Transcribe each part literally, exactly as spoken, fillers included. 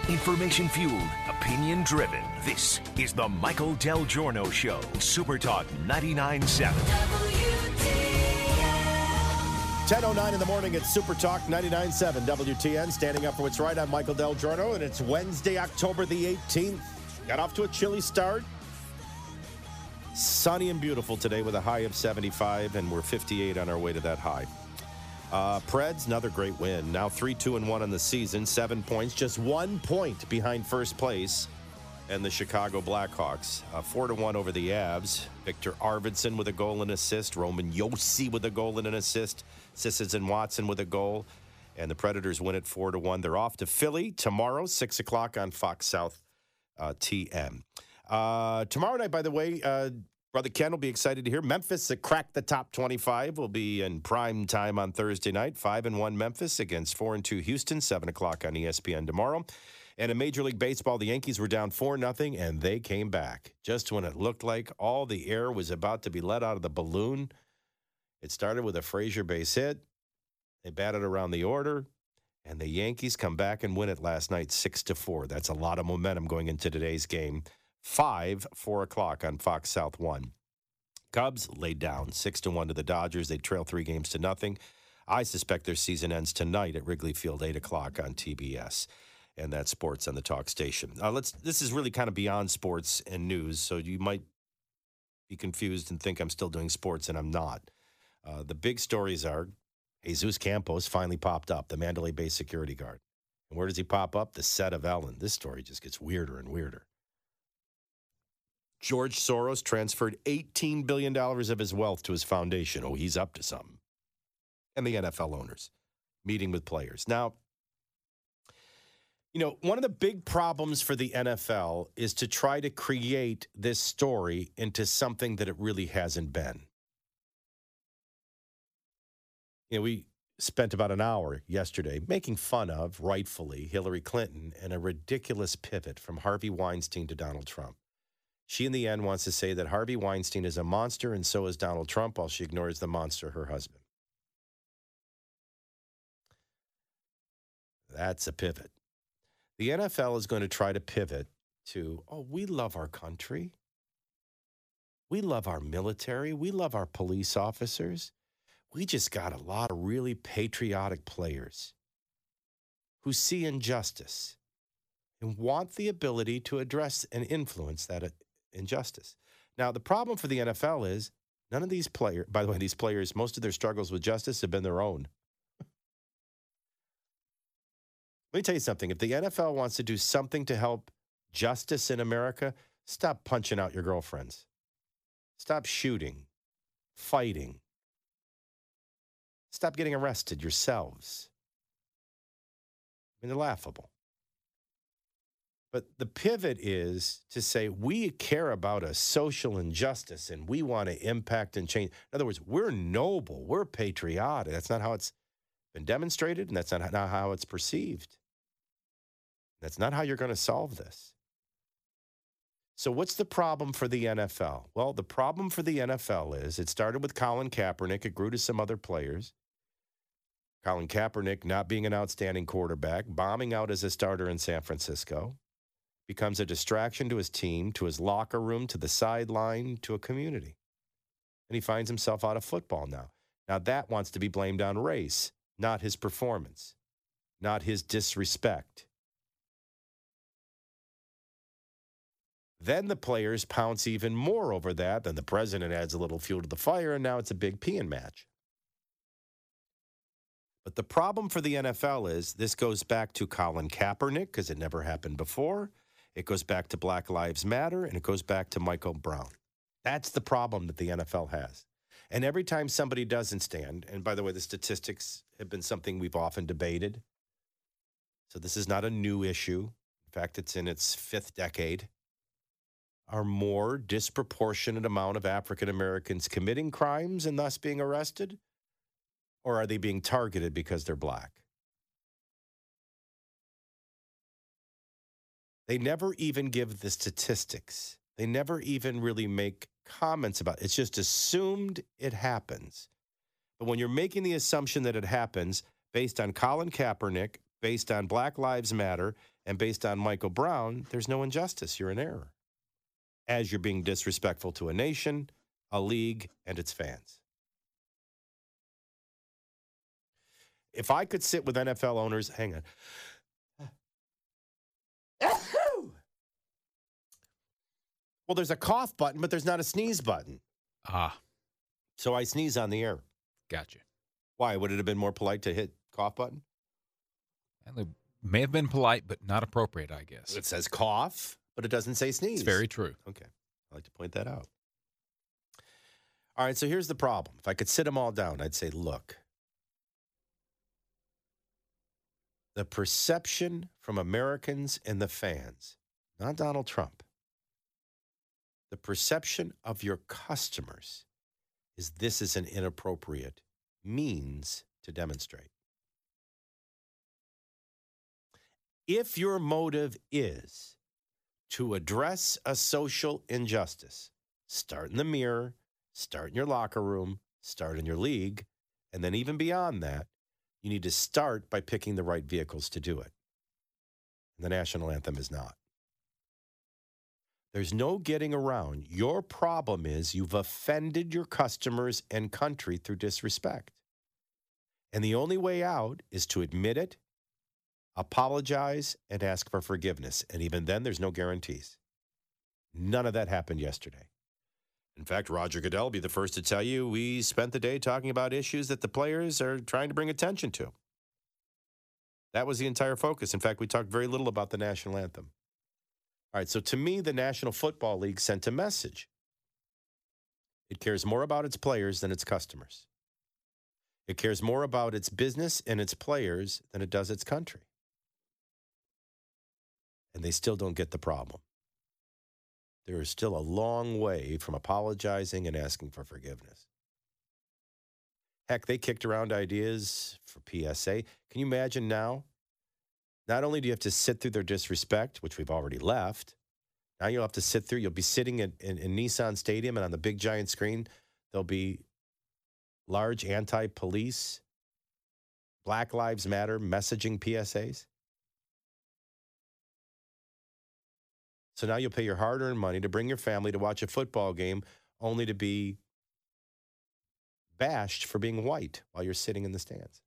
Information fueled, opinion driven. This is the Michael Del Giorno Show. Super Talk ninety-nine point seven. ten oh nine in the morning at Super Talk ninety-nine point seven W T N. Standing up for what's right. I'm Michael Del Giorno, and it's Wednesday, October the eighteenth. Got off to a chilly start. Sunny and beautiful today with a high of seventy-five, and we're fifty-eight on our way to that high. Uh, Preds, another great win. Now three two and one on the season, seven points, just one point behind first place and the Chicago Blackhawks. Uh, four to one over the Avs. Victor Arvidsson with a goal and assist. Roman Josi with a goal and an assist. Sisson Watson with a goal. And the Predators win it four to one. They're off to Philly tomorrow, six o'clock on Fox South uh, T M. Uh, tomorrow night, by the way, uh, Brother Ken will be excited to hear. Memphis that cracked the top twenty-five will be in prime time on Thursday night. Five and one Memphis against four and two Houston. Seven o'clock on E S P N tomorrow. And in Major League Baseball, the Yankees were down four nothing, and they came back just when it looked like all the air was about to be let out of the balloon. It started with a Frazier base hit. They batted around the order, and the Yankees come back and win it last night, six to four. That's a lot of momentum going into today's game. Five, four o'clock on Fox South One. Cubs laid down six to one to the Dodgers. They trail three games to nothing. I suspect their season ends tonight at Wrigley Field, eight o'clock on T B S, and that's sports on the talk station. Uh, let's. This is really kind of beyond sports and news, so you might be confused and think I'm still doing sports, and I'm not. Uh, the big stories are Jesus Campos finally popped up, the Mandalay Bay security guard. And where does he pop up? The set of Ellen. This story just gets weirder and weirder. George Soros transferred eighteen billion dollars of his wealth to his foundation. Oh, he's up to something. And the N F L owners meeting with players. Now, you know, one of the big problems for the N F L is to try to create this story into something that it really hasn't been. You know, we spent about an hour yesterday making fun of, rightfully, Hillary Clinton and a ridiculous pivot from Harvey Weinstein to Donald Trump. She, in the end, wants to say that Harvey Weinstein is a monster, and so is Donald Trump, while she ignores the monster, her husband. That's a pivot. The N F L is going to try to pivot to, oh, we love our country. We love our military. We love our police officers. We just got a lot of really patriotic players who see injustice and want the ability to address and influence that injustice. Now, the problem for the N F L is none of these players, by the way, these players, most of their struggles with justice have been their own. Let me tell you something. If the N F L wants to do something to help justice in America, stop punching out your girlfriends. Stop shooting, fighting. Stop getting arrested yourselves. I mean, they're laughable. But the pivot is to say we care about a social injustice and we want to impact and change. In other words, we're noble. We're patriotic. That's not how it's been demonstrated, and that's not how it's perceived. That's not how you're going to solve this. So what's the problem for the N F L? Well, the problem for the N F L is it started with Colin Kaepernick. It grew to some other players. Colin Kaepernick not being an outstanding quarterback, bombing out as a starter in San Francisco, becomes a distraction to his team, to his locker room, to the sideline, to a community. And he finds himself out of football now. Now that wants to be blamed on race, not his performance, not his disrespect. Then the players pounce even more over that. Then the president adds a little fuel to the fire, and now it's a big peeing match. But the problem for the N F L is this goes back to Colin Kaepernick because it never happened before. It goes back to Black Lives Matter, and it goes back to Michael Brown. That's the problem that the N F L has. And every time somebody doesn't stand, and by the way, the statistics have been something we've often debated. So this is not a new issue. In fact, it's in its fifth decade. Are more disproportionate amount of African Americans committing crimes and thus being arrested? Or are they being targeted because they're black? They never even give the statistics. They never even really make comments about it. It's just assumed it happens. But when you're making the assumption that it happens based on Colin Kaepernick based on Black Lives Matter and based on Michael Brown, there's no injustice. You're in error. As you're being disrespectful to a nation, a league, and its fans. If I could sit with N F L owners, hang on. Well, there's a cough button, but there's not a sneeze button. Ah. So I sneeze on the air. Gotcha. Why? Would it have been more polite to hit cough button? And it may have been polite, but not appropriate, I guess. It says cough, but it doesn't say sneeze. It's very true. Okay. I like to point that out. All right, so here's the problem. If I could sit them all down, I'd say, look, the perception from Americans and the fans, not Donald Trump, the perception of your customers is this is an inappropriate means to demonstrate. If your motive is to address a social injustice, start in the mirror, start in your locker room, start in your league, and then even beyond that, you need to start by picking the right vehicles to do it. And the national anthem is not. There's no getting around. Your problem is you've offended your customers and country through disrespect. And the only way out is to admit it, apologize, and ask for forgiveness. And even then, there's no guarantees. None of that happened yesterday. In fact, Roger Goodell will be the first to tell you we spent the day talking about issues that the players are trying to bring attention to. That was the entire focus. In fact, we talked very little about the national anthem. All right, so to me, the National Football League sent a message. It cares more about its players than its customers. It cares more about its business and its players than it does its country. And they still don't get the problem. There is still a long way from apologizing and asking for forgiveness. Heck, they kicked around ideas for P S A. Can you imagine now? Not only do you have to sit through their disrespect, which we've already left, now you'll have to sit through, you'll be sitting in, in, in Nissan Stadium, and on the big giant screen, there'll be large anti-police, Black Lives Matter messaging P S As. So now you'll pay your hard-earned money to bring your family to watch a football game only to be bashed for being white while you're sitting in the stands.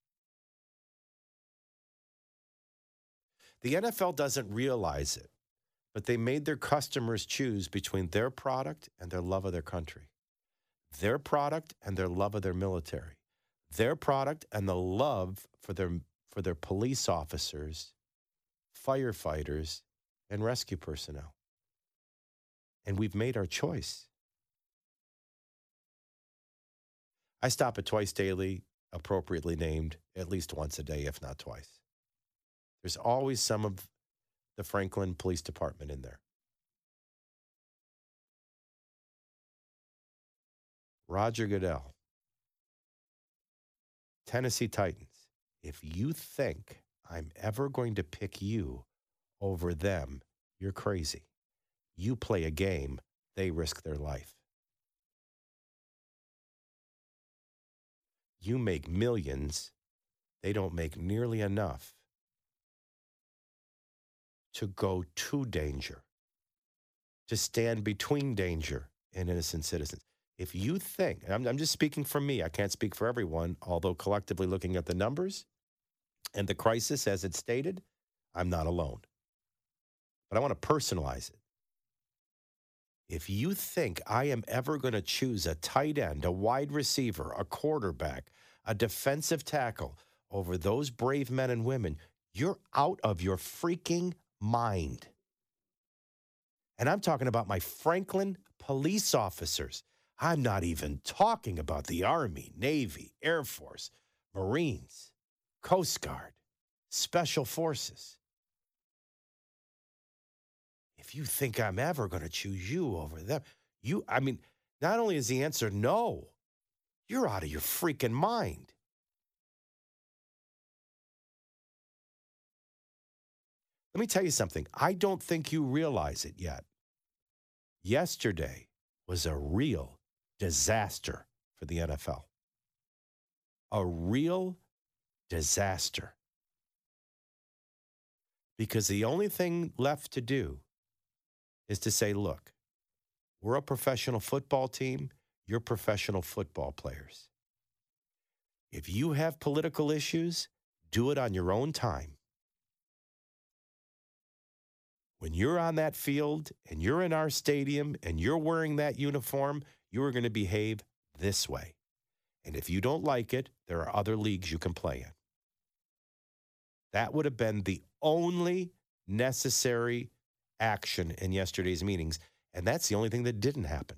The N F L doesn't realize it, but they made their customers choose between their product and their love of their country, their product and their love of their military, their product and the love for their, for their police officers, firefighters, and rescue personnel. And we've made our choice. I stop at Twice Daily, appropriately named, at least once a day, if not twice. There's always some of the Franklin Police Department in there. Roger Goodell, Tennessee Titans. If you think I'm ever going to pick you over them, you're crazy. You play a game, they risk their life. You make millions, they don't make nearly enough to go to danger, to stand between danger and innocent citizens. If you think, and I'm, I'm just speaking for me, I can't speak for everyone, although collectively looking at the numbers and the crisis as it's stated, I'm not alone. But I want to personalize it. If you think I am ever going to choose a tight end, a wide receiver, a quarterback, a defensive tackle over those brave men and women, you're out of your freaking mind. And I'm talking about my Franklin police officers. I'm not even talking about the Army, Navy, Air Force, Marines, Coast Guard, Special Forces. If you think I'm ever going to choose you over them, you, I mean, not only is the answer no, you're out of your freaking mind. Let me tell you something. I don't think you realize it yet. Yesterday was a real disaster for the N F L. A real disaster. Because the only thing left to do is to say, look, we're a professional football team. You're professional football players. If you have political issues, do it on your own time. When you're on that field and you're in our stadium and you're wearing that uniform, you are going to behave this way. And if you don't like it, there are other leagues you can play in. That would have been the only necessary action in yesterday's meetings, and that's the only thing that didn't happen.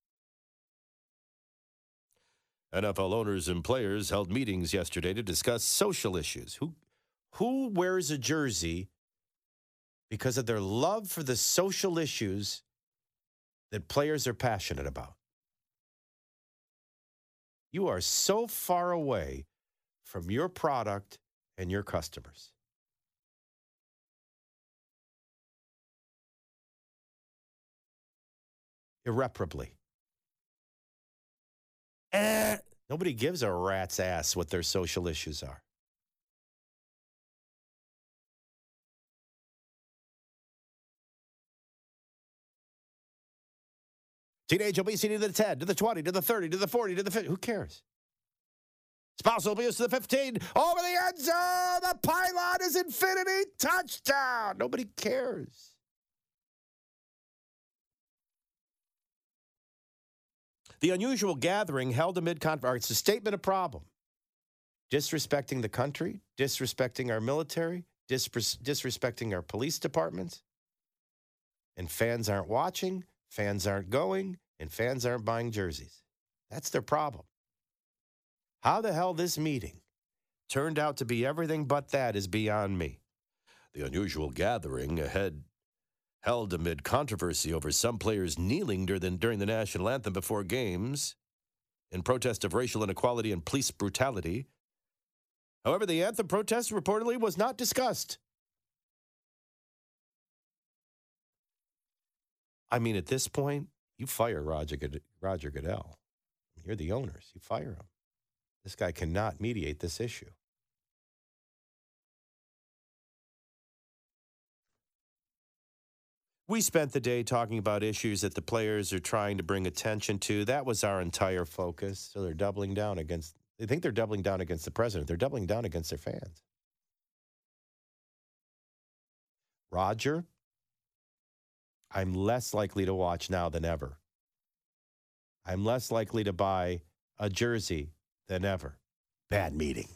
N F L owners and players held meetings yesterday to discuss social issues. Who, who wears a jersey because of their love for the social issues that players are passionate about? You are so far away from your product and your customers. Irreparably. Eh, nobody gives a rat's ass what their social issues are. Teenage obesity to the ten, to the twenty, to the thirty, to the forty, to the fifty. Who cares? Spousal abuse to the fifteen. Over the end zone. The pylon is infinity. Touchdown. Nobody cares. The unusual gathering held amid conference. It's a statement of problem. Disrespecting the country, disrespecting our military, dis- disrespecting our police departments. And fans aren't watching, fans aren't going, and fans aren't buying jerseys. That's their problem. How the hell this meeting turned out to be everything but that is beyond me. The unusual gathering ahead held amid controversy over some players kneeling during, during the national anthem before games in protest of racial inequality and police brutality. However, the anthem protest reportedly was not discussed. I mean, at this point, you fire Roger, Good- Roger Goodell. You're the owners. You fire him. This guy cannot mediate this issue. We spent the day talking about issues that the players are trying to bring attention to. That was our entire focus. So they're doubling down against, they think they're doubling down against the president. They're doubling down against their fans. Roger, I'm less likely to watch now than ever. I'm less likely to buy a jersey than ever. Bad meeting.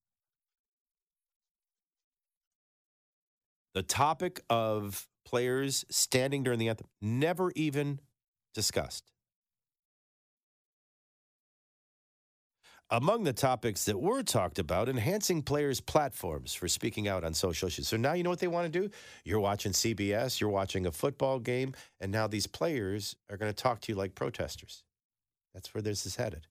The topic of players standing during the anthem, never even discussed. Among the topics that were talked about, enhancing players' platforms for speaking out on social issues. So now you know what they want to do? You're watching C B S, you're watching a football game, and now these players are going to talk to you like protesters. That's where this is headed.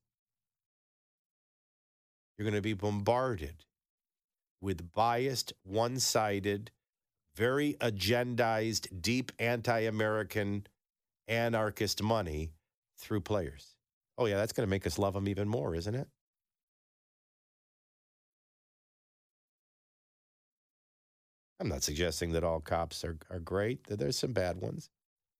You're going to be bombarded with biased, one-sided, very agendized, deep anti-American, anarchist money through players. Oh, yeah, that's going to make us love them even more, isn't it? I'm not suggesting that all cops are, are great. There's some bad ones.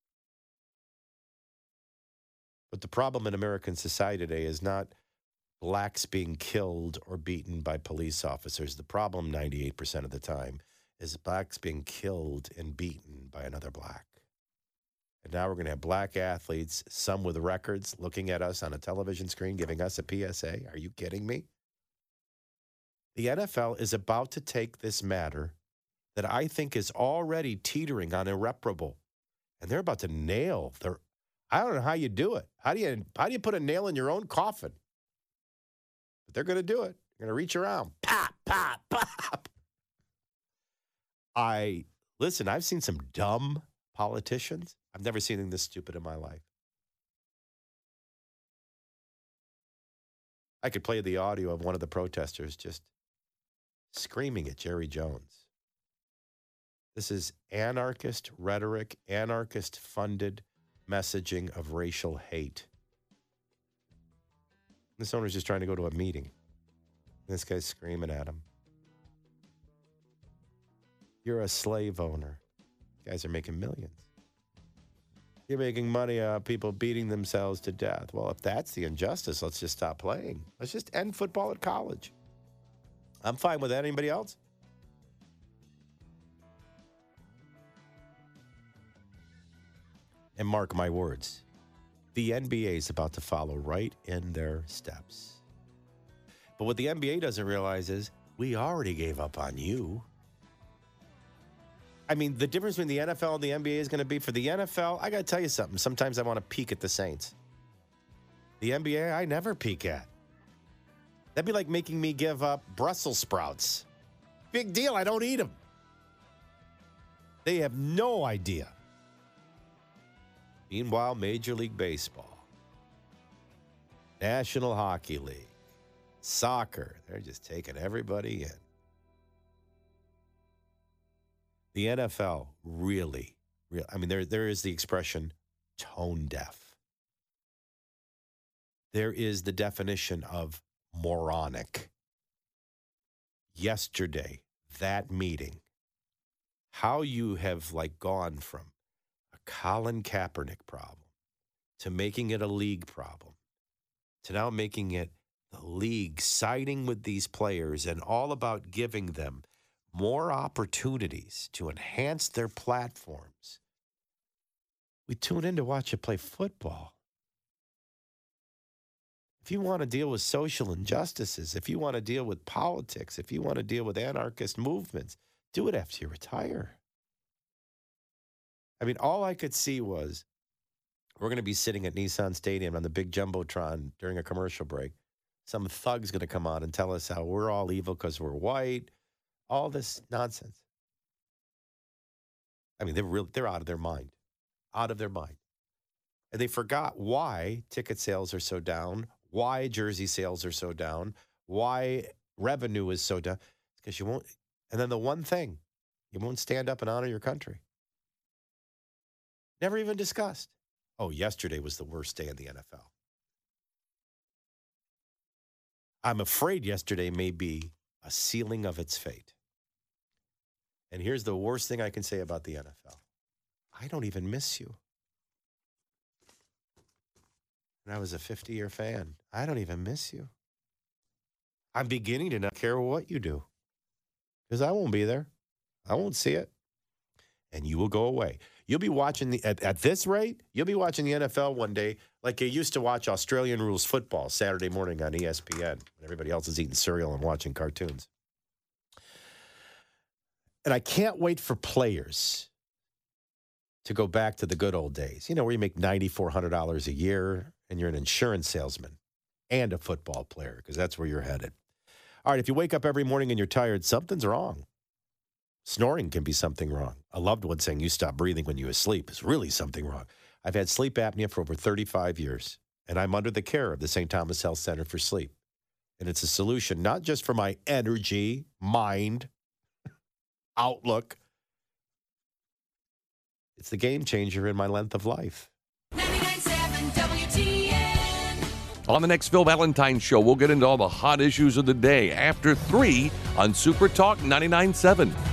But the problem in American society today is not blacks being killed or beaten by police officers. The problem ninety-eight percent of the time is blacks being killed and beaten by another black. And now we're going to have black athletes, some with records, looking at us on a television screen, giving us a P S A. Are you kidding me? The N F L is about to take this matter that I think is already teetering on irreparable, and they're about to nail their. I don't know how you do it. How do you how do you put a nail in your own coffin? But they're going to do it. They're going to reach around, pop, pop, pop. I listen. I've seen some dumb politicians. I've never seen anything this stupid in my life. I could play the audio of one of the protesters just screaming at Jerry Jones. This is anarchist rhetoric, anarchist-funded messaging of racial hate. This owner's just trying to go to a meeting. This guy's screaming at him. You're a slave owner. You guys are making millions. You're making money out of people beating themselves to death. Well, if that's the injustice, let's just stop playing. Let's just end football at college. I'm fine with that. Anybody else? And mark my words, the N B A is about to follow right in their steps. But what the N B A doesn't realize is we already gave up on you. I mean, the difference between the N F L and the N B A is going to be for the N F L, I got to tell you something. Sometimes I want to peek at the Saints. The N B A, I never peek at. That'd be like making me give up Brussels sprouts. Big deal. I don't eat them. They have no idea. Meanwhile, Major League Baseball, National Hockey League, soccer, they're just taking everybody in. The N F L really, really, I mean, there there is the expression tone deaf. There is the definition of moronic. Yesterday, that meeting, how you have like gone from a Colin Kaepernick problem to making it a league problem to now making it the league siding with these players and all about giving them more opportunities to enhance their platforms. We tune in to watch you play football. If you want to deal with social injustices, if you want to deal with politics, if you want to deal with anarchist movements, do it after you retire. I mean, all I could see was we're going to be sitting at Nissan Stadium on the big Jumbotron during a commercial break. Some thug's going to come on and tell us how we're all evil because we're white. All this nonsense. I mean, they're real, they're out of their mind. Out of their mind. And they forgot why ticket sales are so down, why jersey sales are so down, why revenue is so down. It's because you won't, and then the one thing, you won't stand up and honor your country. Never even discussed. Oh, yesterday was the worst day in the N F L. I'm afraid yesterday may be a sealing of its fate. And here's the worst thing I can say about the N F L. I don't even miss you. And I was a fifty-year fan. I don't even miss you. I'm beginning to not care what you do. Because I won't be there. I won't see it. And you will go away. You'll be watching, the at, at this rate, you'll be watching the N F L one day like you used to watch Australian Rules football Saturday morning on E S P N. When everybody else is eating cereal and watching cartoons. And I can't wait for players to go back to the good old days, you know, where you make nine thousand four hundred dollars a year and you're an insurance salesman and a football player, because that's where you're headed. All right, if you wake up every morning and you're tired, something's wrong. Snoring can be something wrong. A loved one saying you stop breathing when you asleep is really something wrong. I've had sleep apnea for over thirty-five years, and I'm under the care of the Saint Thomas Health Center for Sleep. And it's a solution not just for my energy, mind, outlook. It's the game changer in my length of life. ninety-nine point seven W T N. On the next Phil Valentine Show, we'll get into all the hot issues of the day after three on Super Talk ninety-nine point seven.